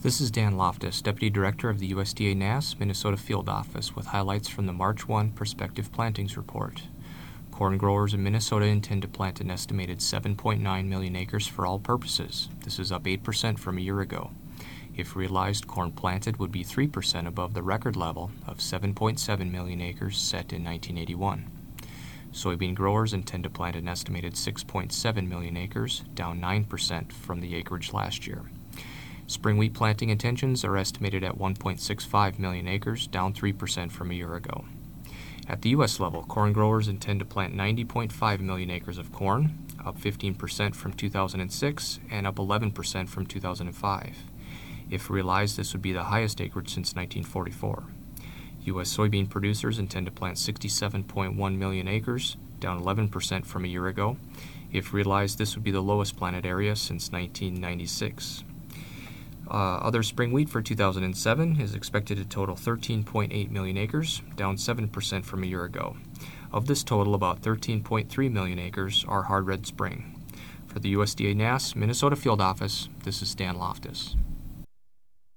This is Dan Loftus, Deputy Director of the USDA NASS Minnesota Field Office, with highlights from the March 1 Prospective Plantings Report. Corn growers in Minnesota intend to plant an estimated 7.9 million acres for all purposes. This is up 8% from a year ago. If realized, corn planted would be 3% above the record level of 7.7 million acres set in 1981. Soybean growers intend to plant an estimated 6.7 million acres, down 9% from the acreage last year. Spring wheat planting intentions are estimated at 1.65 million acres, down 3% from a year ago. At the U.S. level, corn growers intend to plant 90.5 million acres of corn, up 15% from 2006 and up 11% from 2005. If realized, this would be the highest acreage since 1944. U.S. soybean producers intend to plant 67.1 million acres, down 11% from a year ago. If realized, this would be the lowest planted area since 1996. Other spring wheat for 2007 is expected to total 13.8 million acres, down 7% from a year ago. Of this total, about 13.3 million acres are hard red spring. For the USDA NASS Minnesota Field Office, this is Dan Loftus.